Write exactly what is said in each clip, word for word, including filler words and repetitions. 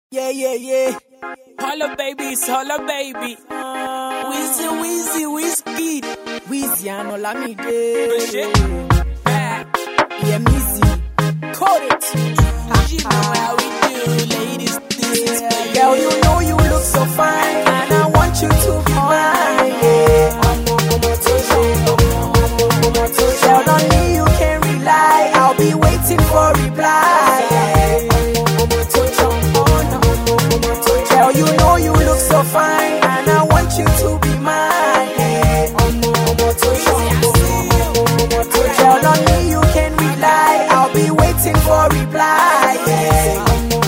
Yeah, yeah, yeah. Holla babies, holla baby. Wheezy, Wheezy, Whiskey. Wheezy, I know la me Push de. it back. Yeah, Mizzy. Call it. You know how we do, ladies. This is Yeah, girl, you know you look so fine, and I want you to be mine. Yeah. Girl, on me you can rely. I'll be waiting for reply. Yeah. Girl, you know you look so fine, and I want you to be mine. Yeah. Girl, on me you can rely. I'll be waiting for reply. Yeah.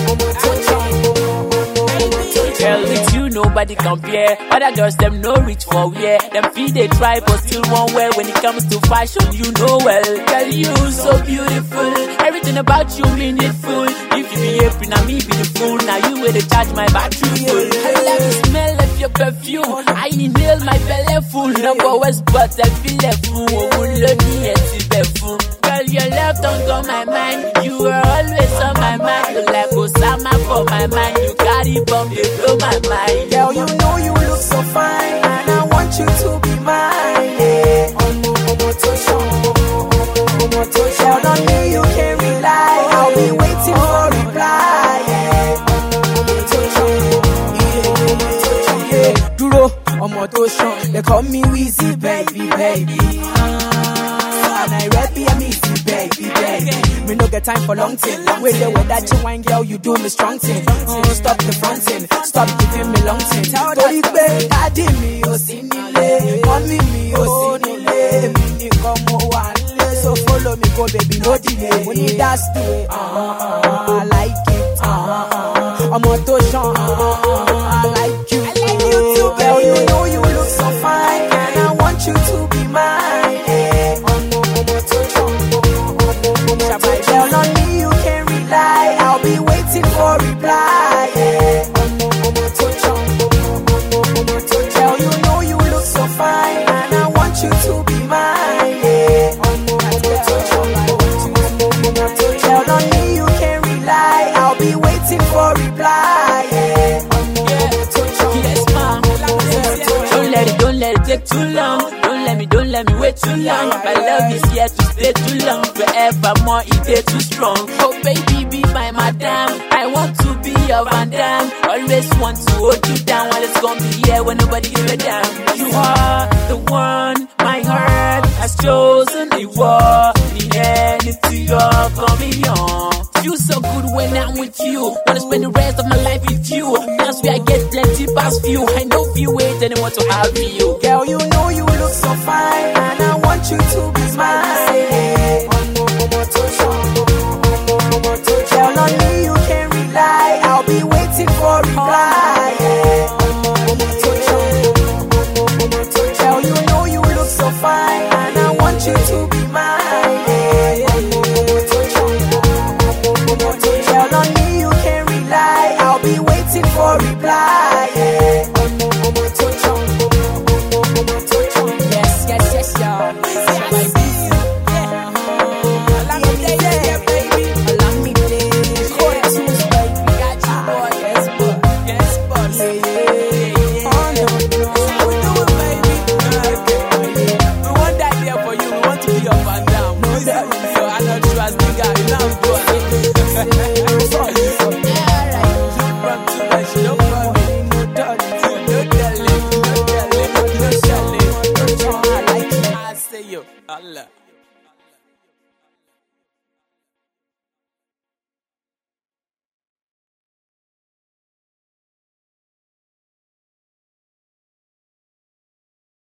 Girl, with you nobody compare. Other girls them no reach for wear. Them feet they try but still won't wear. When it comes to fashion, you know well. Girl, you so beautiful. Everything about you meaningful. If you be happy, now me be the fool. Now you will charge my battery full. I love the smell of your perfume. I inhale my belly full. Number West, but I feel a fool. Oh, love me and see the fool. Girl, your love don't go my mind. You are always on my mind. You like Osama for my mind. You carry bomb, you blow my mind. Girl, you know you look so fine, and I want you to be mine. Yeah. Girl, on me you can rely. I'll be waiting for reply. Yeah. Yeah. Duro, ọmọ tó ṣan. They call me Wheezy, baby, baby. Ah, and I rap me easy, baby, baby. Me no get time for long thing. With the way that you wine, girl, you do me strong thing. Uh, stop the fronting, stop giving me long thing. Torí pé daddy mi ò sí nílé, mommy mi ò sí nílé, mi nìkan mo wà nílé. So follow me, go baby, no delay. We need that way. Uh, I like it. Uh, ọmọ tó ṣan. Uh, I like you. I like you too, baby. Girl, you know you look so fine, and I want you to be mine. Yeah. Girl, on me you can rely. I'll be waiting for reply. Yeah. Girl, you know you look so fine, and I want you to be mine. Yeah. Girl, on me you can rely. I'll be waiting for reply. Yeah. Yes, ma'am. Don't let it, don't let it take too long. Don't let me, don't let me wait too long. My love is here to stay too long. Forevermore, it is too strong. Oh, baby, be my madam. I want to be your Van Damme. Always want to hold you down while it's gonna be here when nobody give a damn. You are the one my heart has chosen. You are the energy you're coming on. Feel so good when I'm with you. Wanna spend the rest of my life with you. That's where I get plenty past you. I know if you wait anyone to have you. Girl, you know you look so fine, and I want you to be